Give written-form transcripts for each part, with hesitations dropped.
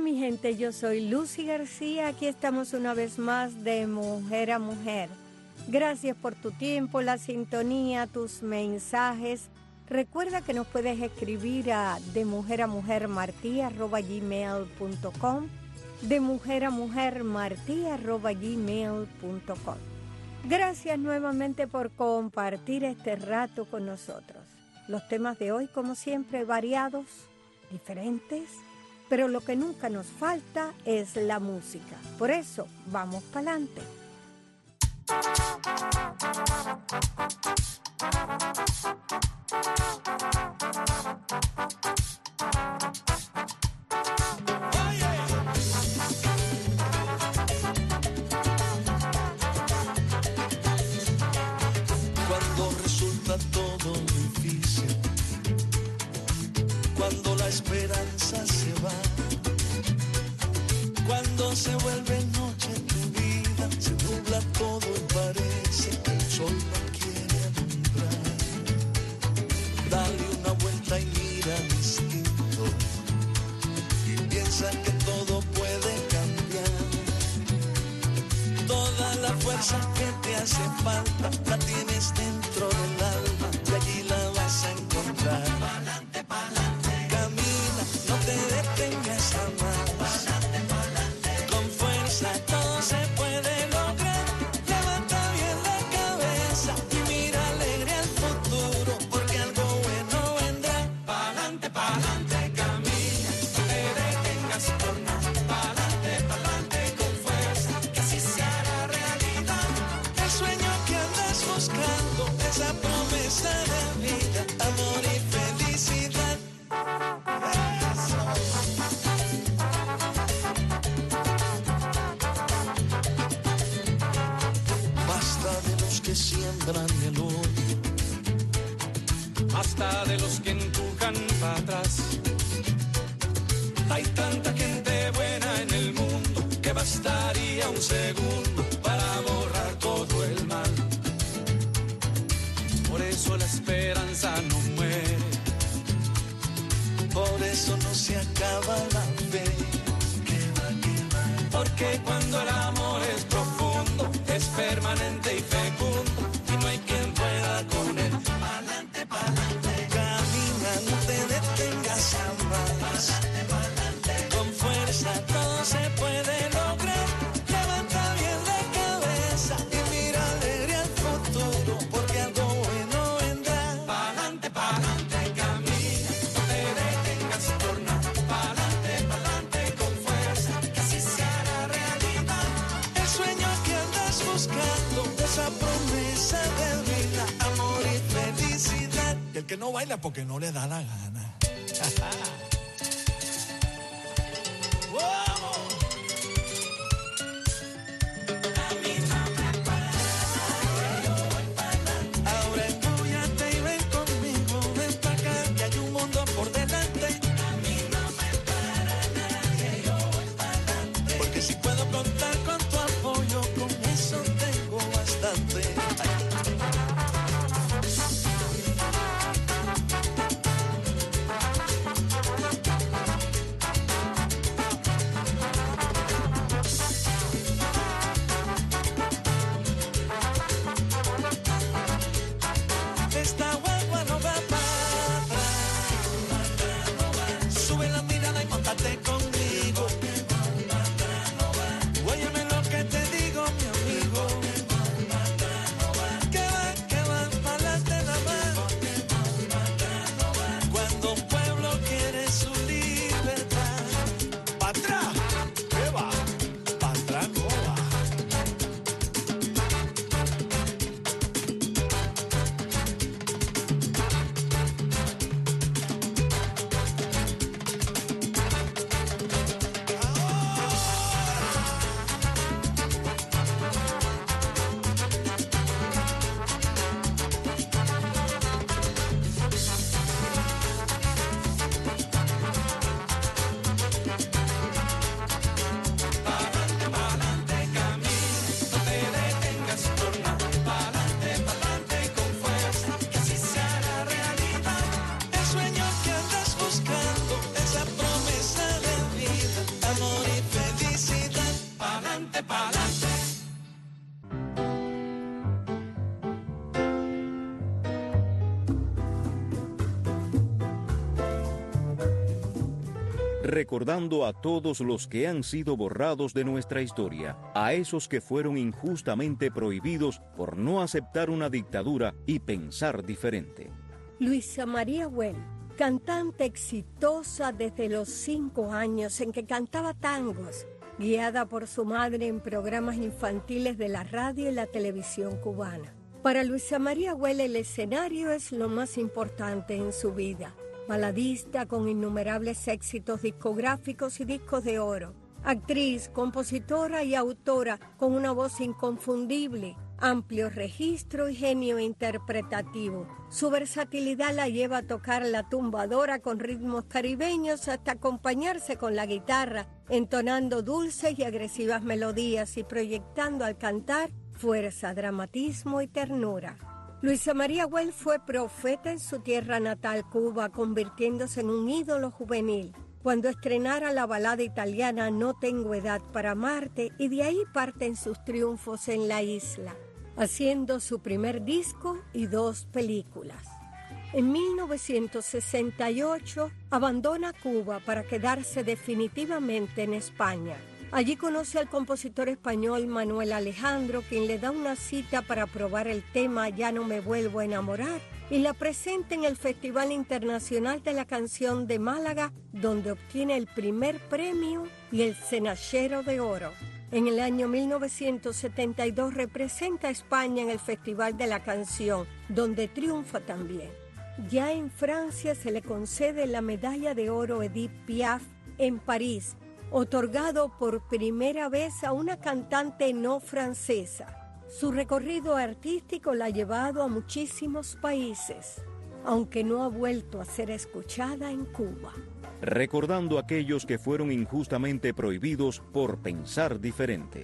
mi gente, yo soy Lucy García, aquí estamos una vez más de Mujer a Mujer. Gracias por tu tiempo, la sintonía, tus mensajes. Recuerda que nos puedes escribir a demujeramujerimarti@gmail.com, demujeramujerimarti@gmail.com. Gracias nuevamente por compartir este rato con nosotros. Los temas de hoy, como siempre, variados, diferentes, pero lo que nunca nos falta es la música. Por eso, vamos para adelante. Cuando resulta todo difícil, cuando la esperanza se va, cuando se vuelve noche tu vida, se nubla todo y parece que el sol no quiere alumbrar. Dale una vuelta y mira distinto y piensa que todo puede cambiar. Toda la fuerza que te hace falta la tienes dentro del alma y allí la vas a encontrar. Pa'lante, pa'lante. Camina, no te detengas jamás. Pa'lante, pa'lante. Con fuerza todo se puede lograr. Levanta bien la cabeza y mira alegre al futuro, porque algo bueno vendrá. Pa'lante, pa'lante, camina, no te detengas por nada. Pa'lante, pa'lante, con fuerza, que así se hará realidad. El sueño que andas buscando, esa promesa de vida, amor y felicidad. Eso. Basta de los que siembran el odio, Basta de los que empujan para atrás. Hay tanta gente buena en el mundo que bastaría un segundo para borrar todo el mal. Por eso la esperanza no muere, por eso no se acaba la fe. porque cuando el amor es profundo, es permanente y fecundo, y no hay quien pueda con él. Pa'lante, pa'lante, camina, no te detengas jamás. Pa'lante, pa'lante, con fuerza todo se puede lograr. Levanta bien la cabeza y mira alegre al futuro, porque algo bueno vendrá. Pa'lante, pa'lante, camina, no te detengas por nada. Pa'lante, pa'lante, con fuerza, que así se hará realidad. El sueño que andas buscando, esa promesa de vida, amor y felicidad. Y el que no baila porque no le da la gana. Ahora empúyate y ven conmigo, ven pa' acá, que hay un mundo por delante. A mí no me para nadie, yo voy pa'lante. Porque si puedo contar con tu apoyo, con eso tengo bastante. pa'lante, pa'lante. Recordando a todos los que han sido borrados de nuestra historia, a esos que fueron injustamente prohibidos por no aceptar una dictadura y pensar diferente. Luisa María Güell, cantante exitosa desde los 5 años en que cantaba tangos, guiada por su madre en programas infantiles de la radio y la televisión cubana. Para Luisa María Güell el escenario es lo más importante en su vida. Baladista con innumerables éxitos discográficos y discos de oro. Actriz, compositora y autora con una voz inconfundible, amplio registro y genio interpretativo. Su versatilidad la lleva a tocar la tumbadora con ritmos caribeños hasta acompañarse con la guitarra, entonando dulces y agresivas melodías y proyectando al cantar fuerza, dramatismo y ternura. Luisa María Güell fue profeta en su tierra natal, Cuba, convirtiéndose en un ídolo juvenil. Cuando estrenara la balada italiana No tengo edad para amarte, y de ahí parten sus triunfos en la isla, haciendo su primer disco y 2 películas. En 1968 abandona Cuba para quedarse definitivamente en España. Allí conoce al compositor español Manuel Alejandro, quien le da una cita para probar el tema Ya no me vuelvo a enamorar, y la presenta en el Festival Internacional de la Canción de Málaga, donde obtiene el primer premio y el Cenachero de Oro. En el año 1972 representa a España en el Festival de la Canción, donde triunfa también. Ya en Francia se le concede la Medalla de Oro Edith Piaf en París, otorgado por primera vez a una cantante no francesa. Su recorrido artístico la ha llevado a muchísimos países, aunque no ha vuelto a ser escuchada en Cuba. Recordando a aquellos que fueron injustamente prohibidos por pensar diferente.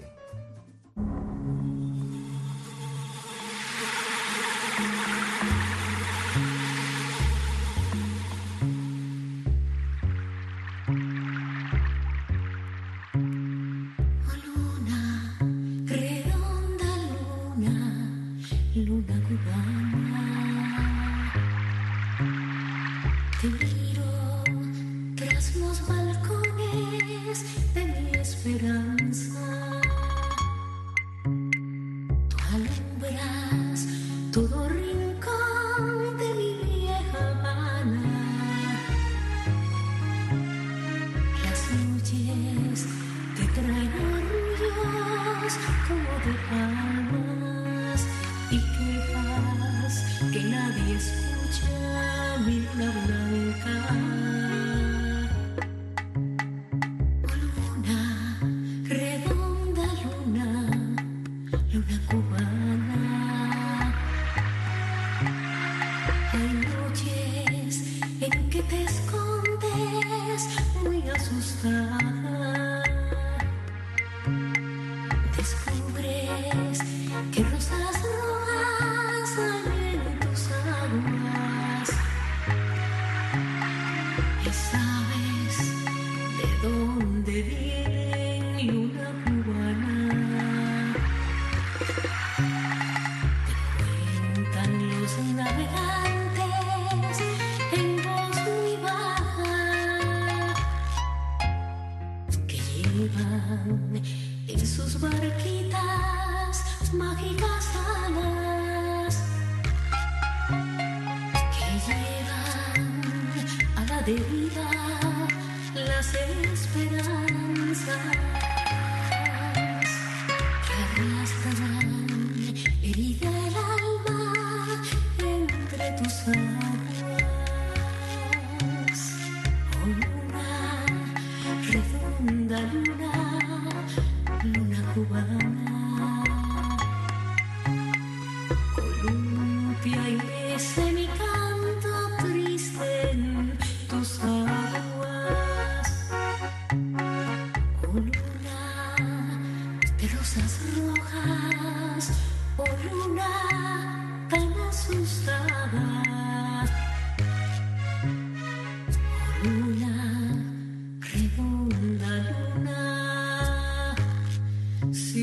Si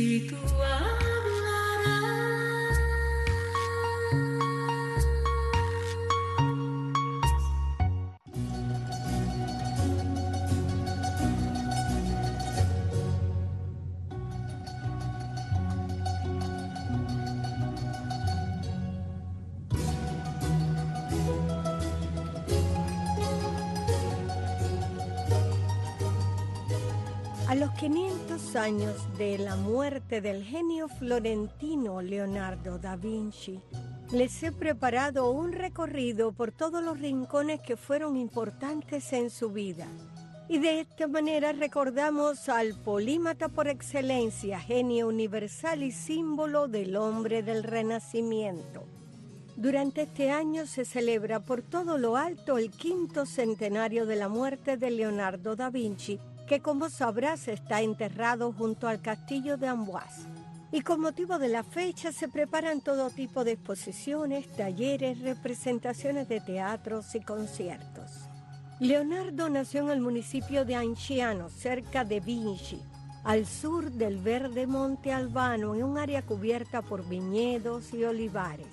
A los 500 años de la muerte del genio florentino Leonardo da Vinci, les he preparado un recorrido por todos los rincones que fueron importantes en su vida. Y de esta manera recordamos al polímata por excelencia, genio universal y símbolo del hombre del Renacimiento. Durante este año se celebra por todo lo alto el 5º centenario de la muerte de Leonardo da Vinci, que como sabrás está enterrado junto al castillo de Amboise. Y con motivo de la fecha se preparan todo tipo de exposiciones, talleres, representaciones de teatros y conciertos. Leonardo nació en el municipio de Anciano, cerca de Vinci, al sur del verde Monte Albano, en un área cubierta por viñedos y olivares.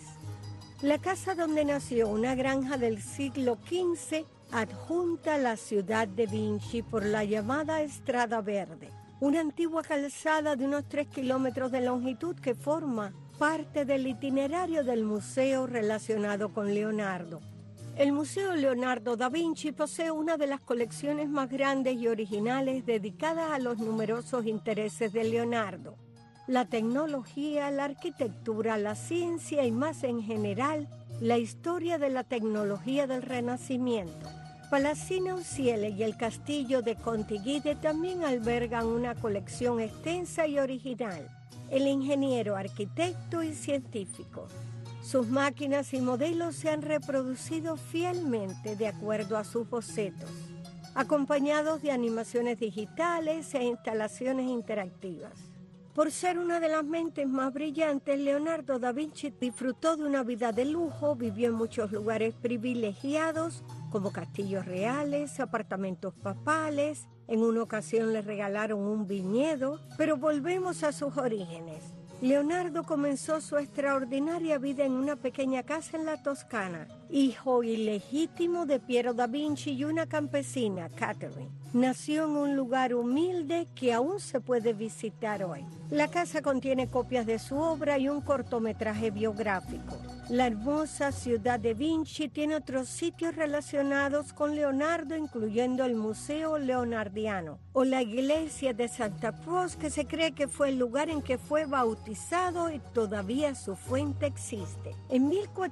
La casa donde nació, una granja del siglo XV, adjunta a la ciudad de Vinci por la llamada Estrada Verde, una antigua calzada de unos 3 kilómetros de longitud que forma parte del itinerario del museo relacionado con Leonardo. El Museo Leonardo da Vinci posee una de las colecciones más grandes y originales dedicadas a los numerosos intereses de Leonardo: la tecnología, la arquitectura, la ciencia y más en general, la historia de la tecnología del Renacimiento. Palacino Uciele y el castillo de Contiguide también albergan una colección extensa y original. El ingeniero, arquitecto y científico. Sus máquinas y modelos se han reproducido fielmente de acuerdo a sus bocetos, acompañados de animaciones digitales e instalaciones interactivas. Por ser una de las mentes más brillantes, Leonardo da Vinci disfrutó de una vida de lujo, vivió en muchos lugares privilegiados, como castillos reales, apartamentos papales. En una ocasión le regalaron un viñedo, pero volvemos a sus orígenes. Leonardo comenzó su extraordinaria vida en una pequeña casa en la Toscana, hijo ilegítimo de Piero da Vinci y una campesina, Catherine. Nació en un lugar humilde que aún se puede visitar hoy. La casa contiene copias de su obra y un cortometraje biográfico. La hermosa ciudad de Vinci tiene otros sitios relacionados con Leonardo, incluyendo el Museo Leonardiano o la iglesia de Santa Cruz, que se cree que fue el lugar en que fue bautizado y todavía su fuente existe. En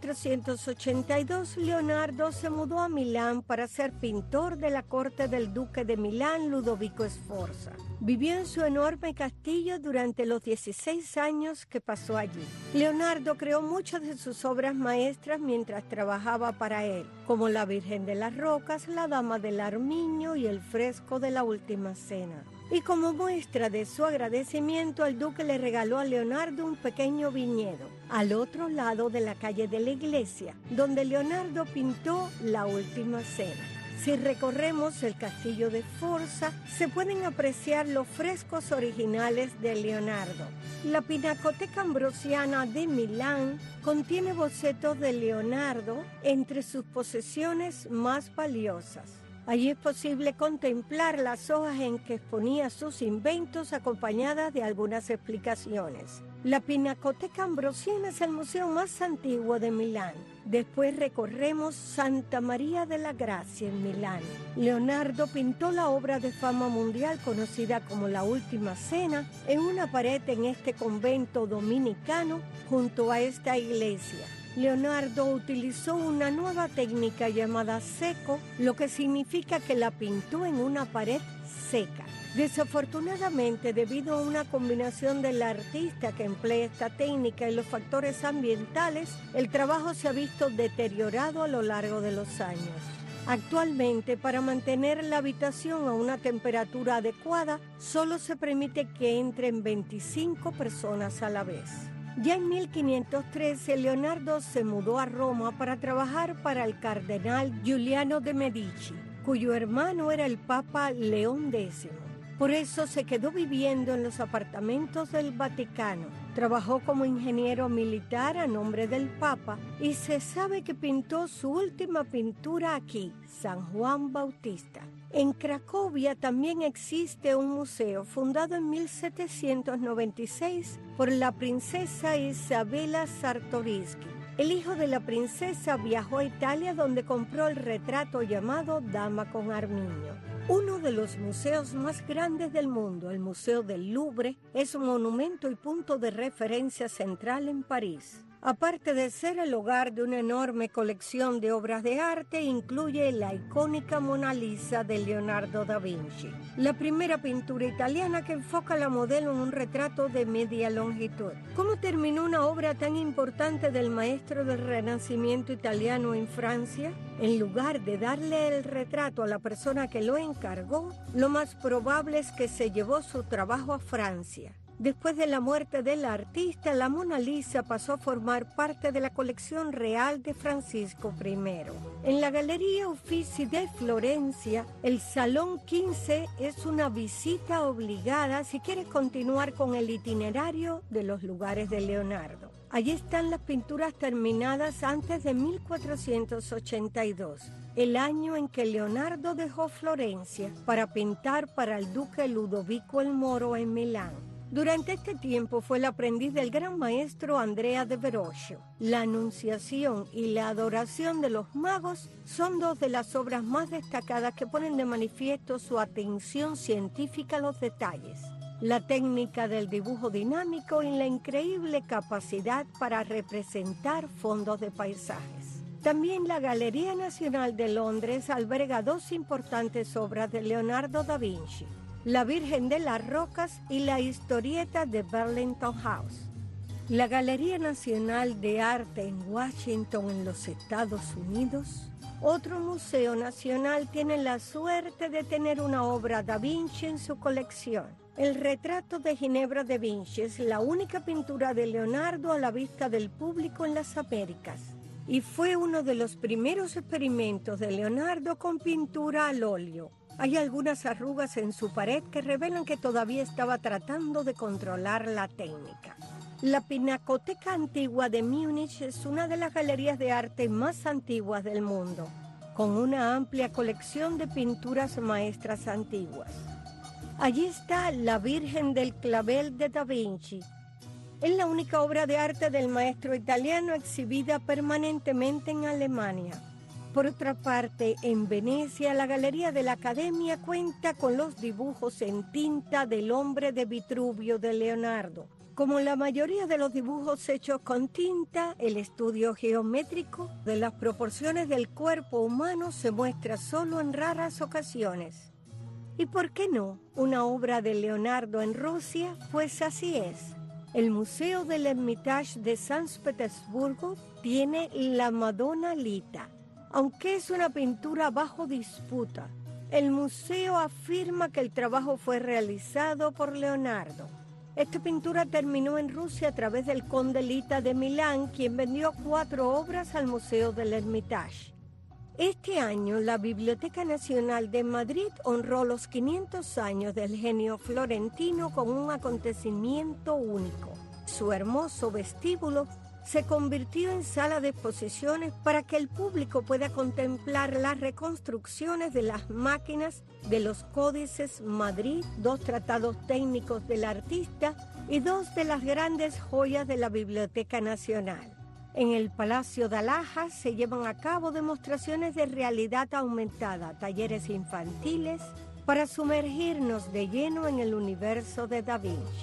1482, Leonardo se mudó a Milán para ser pintor de la corte del duque de Milán, Ludovico Sforza. Vivió en su enorme castillo durante los 16 años que pasó allí. Leonardo creó muchas de sus obras maestras mientras trabajaba para él, como la Virgen de las Rocas, la Dama del Armiño y el fresco de la Última Cena. Y como muestra de su agradecimiento, el duque le regaló a Leonardo un pequeño viñedo al otro lado de la calle de la iglesia, donde Leonardo pintó la Última Cena. Si recorremos el castillo de Sforza, se pueden apreciar los frescos originales de Leonardo. La Pinacoteca Ambrosiana de Milán contiene bocetos de Leonardo entre sus posesiones más valiosas. Allí es posible contemplar las hojas en que exponía sus inventos, acompañadas de algunas explicaciones. La Pinacoteca Ambrosiana es el museo más antiguo de Milán. Después recorremos Santa María de la Gracia en Milán. Leonardo pintó la obra de fama mundial conocida como La Última Cena en una pared en este convento dominicano junto a esta iglesia. Leonardo utilizó una nueva técnica llamada seco, lo que significa que la pintó en una pared seca. Desafortunadamente, debido a una combinación del artista que emplea esta técnica y los factores ambientales, el trabajo se ha visto deteriorado a lo largo de los años. Actualmente, para mantener la habitación a una temperatura adecuada, solo se permite que entren 25 personas a la vez. Ya en 1513, Leonardo se mudó a Roma para trabajar para el cardenal Giuliano de Medici, cuyo hermano era el Papa León X. Por eso se quedó viviendo en los apartamentos del Vaticano. Trabajó como ingeniero militar a nombre del Papa y se sabe que pintó su última pintura aquí, San Juan Bautista. En Cracovia también existe un museo fundado en 1796 por la princesa Isabela Czartoryski. El hijo de la princesa viajó a Italia, donde compró el retrato llamado Dama con Armiño. Uno de los museos más grandes del mundo, el Museo del Louvre, es un monumento y punto de referencia central en París. Aparte de ser el hogar de una enorme colección de obras de arte, incluye la icónica Mona Lisa de Leonardo da Vinci, la primera pintura italiana que enfoca a la modelo en un retrato de media longitud. ¿Cómo terminó una obra tan importante del maestro del Renacimiento italiano en Francia? En lugar de darle el retrato a la persona que lo encargó, lo más probable es que se llevó su trabajo a Francia. Después de la muerte del artista, la Mona Lisa pasó a formar parte de la colección real de Francisco I. En la Galería Uffizi de Florencia, el Salón 15 es una visita obligada si quieres continuar con el itinerario de los lugares de Leonardo. Allí están las pinturas terminadas antes de 1482, el año en que Leonardo dejó Florencia para pintar para el duque Ludovico el Moro en Milán. Durante este tiempo fue el aprendiz del gran maestro Andrea de Verrocchio. La Anunciación y la Adoración de los Magos son dos de las obras más destacadas que ponen de manifiesto su atención científica a los detalles, la técnica del dibujo dinámico y la increíble capacidad para representar fondos de paisajes. También la Galería Nacional de Londres alberga dos importantes obras de Leonardo da Vinci: La Virgen de las Rocas y la historieta de Burlington House. La Galería Nacional de Arte en Washington, en los Estados Unidos, otro museo nacional, tiene la suerte de tener una obra da Vinci en su colección. El retrato de Ginebra da Vinci es la única pintura de Leonardo a la vista del público en las Américas y fue uno de los primeros experimentos de Leonardo con pintura al óleo. Hay algunas arrugas en su pared que revelan que todavía estaba tratando de controlar la técnica. La Pinacoteca Antigua de Múnich es una de las galerías de arte más antiguas del mundo, con una amplia colección de pinturas maestras antiguas. Allí está la Virgen del Clavel de Da Vinci. Es la única obra de arte del maestro italiano exhibida permanentemente en Alemania. Por otra parte, en Venecia, la Galería de la Academia cuenta con los dibujos en tinta del hombre de Vitruvio de Leonardo. Como la mayoría de los dibujos hechos con tinta, el estudio geométrico de las proporciones del cuerpo humano se muestra solo en raras ocasiones. ¿Y por qué no una obra de Leonardo en Rusia? Pues así es. El Museo del Hermitage de San Petersburgo tiene la Madonna Lita. Aunque es una pintura bajo disputa, el museo afirma que el trabajo fue realizado por Leonardo. Esta pintura terminó en Rusia a través del conde Lita de Milán, quien vendió 4 obras al Museo del Hermitage. Este año, la Biblioteca Nacional de Madrid honró los 500 años del genio florentino con un acontecimiento único. Su hermoso vestíbulo se convirtió en sala de exposiciones para que el público pueda contemplar las reconstrucciones de las máquinas de los códices Madrid, 2 tratados técnicos del artista y 2 de las grandes joyas de la Biblioteca Nacional. En el Palacio de Alhajas se llevan a cabo demostraciones de realidad aumentada, talleres infantiles, para sumergirnos de lleno en el universo de Da Vinci.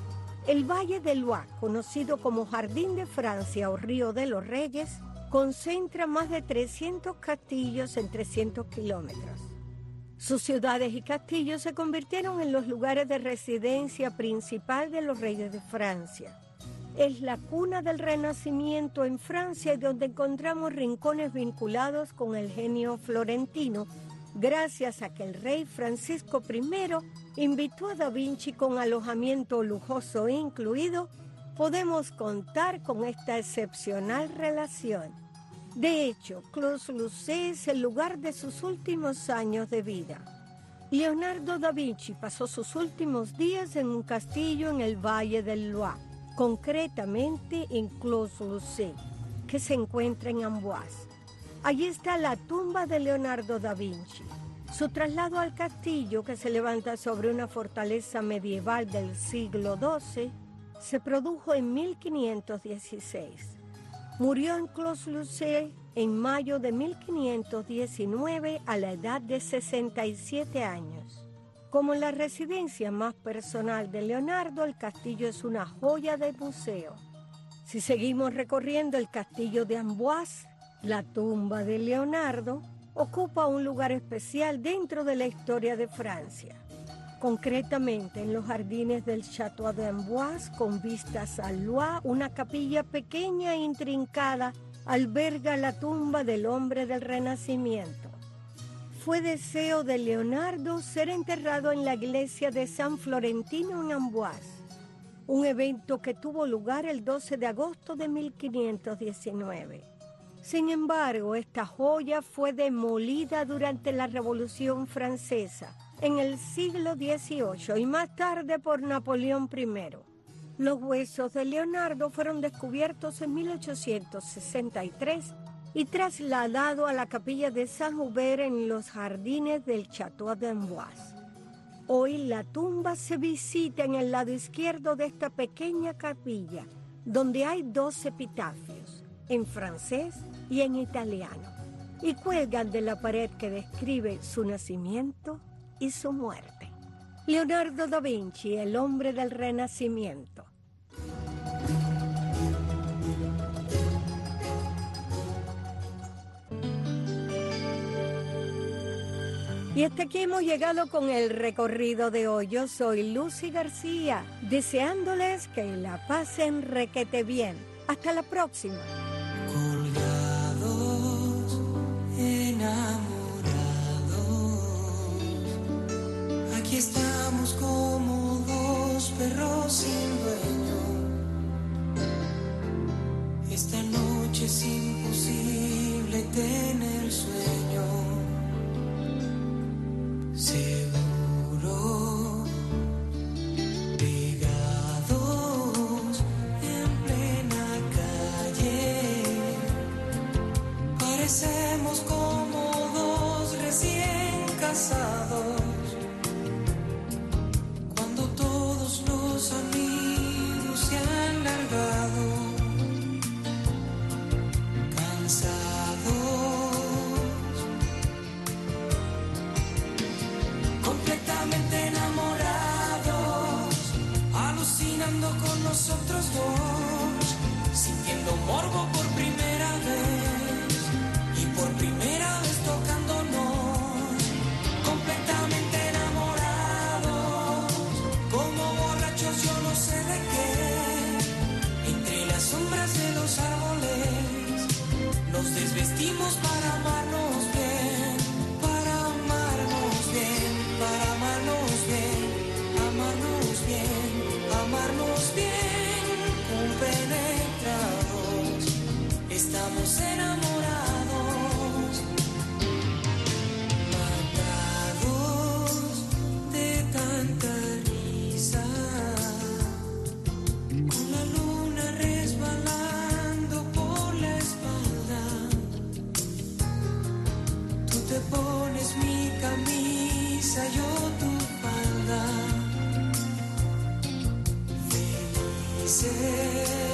El Valle del Loire, conocido como Jardín de Francia o Río de los Reyes, concentra más de 300 castillos en 300 kilómetros. Sus ciudades y castillos se convirtieron en los lugares de residencia principal de los reyes de Francia. Es la cuna del Renacimiento en Francia y donde encontramos rincones vinculados con el genio florentino, gracias a que el rey Francisco I invitó a Da Vinci con alojamiento lujoso incluido. Podemos contar con esta excepcional relación. De hecho, Clos-Lucé es el lugar de sus últimos años de vida. Leonardo da Vinci pasó sus últimos días en un castillo en el Valle del Loire, concretamente en Clos-Lucé, que se encuentra en Amboise. Allí está la tumba de Leonardo da Vinci. Su traslado al castillo, que se levanta sobre una fortaleza medieval del siglo XII, se produjo en 1516. Murió en Clos-Lucé en mayo de 1519 a la edad de 67 años. Como la residencia más personal de Leonardo, el castillo es una joya de museo. Si seguimos recorriendo el castillo de Amboise, la tumba de Leonardo ocupa un lugar especial dentro de la historia de Francia. Concretamente, en los jardines del Château de Amboise, con vistas al Loire, una capilla pequeña e intrincada alberga la tumba del hombre del Renacimiento. Fue deseo de Leonardo ser enterrado en la iglesia de San Florentino en Amboise, un evento que tuvo lugar el 12 de agosto de 1519. Sin embargo, esta joya fue demolida durante la Revolución Francesa en el siglo XVIII y más tarde por Napoleón I. Los huesos de Leonardo fueron descubiertos en 1863 y trasladados a la capilla de Saint-Hubert en los jardines del Château de Amboise. Hoy la tumba se visita en el lado izquierdo de esta pequeña capilla, donde hay 2 epitafios, en francés y en italiano, y cuelgan de la pared que describe su nacimiento y su muerte. Leonardo da Vinci, el hombre del Renacimiento. Y hasta aquí hemos llegado con el recorrido de hoy. Yo soy Lucy García, deseándoles que la pasen requete bien. Hasta la próxima. Colgados, enamorados, aquí estamos como 2 perros sin dueño. Esta noche es imposible tener sueño. Seguro, pegados en plena calle, parecemos como 2 recién casados, cuando todos los amigos se han largado, cansados. Completamente enamorados, alucinando con nosotros 2, sintiendo morbo por primera vez y por primera vez tocándonos. Completamente enamorados, como borrachos yo no sé de qué, entre las sombras de los árboles nos desvestimos para amarnos bien, para amarnos bien. Para amarnos bien, amarnos bien, amarnos bien, compenetrados, estamos enamorados, matados de tanta risa, con la luna resbalando por la espalda, tú te pones mi camisa, yo tu falda, felices.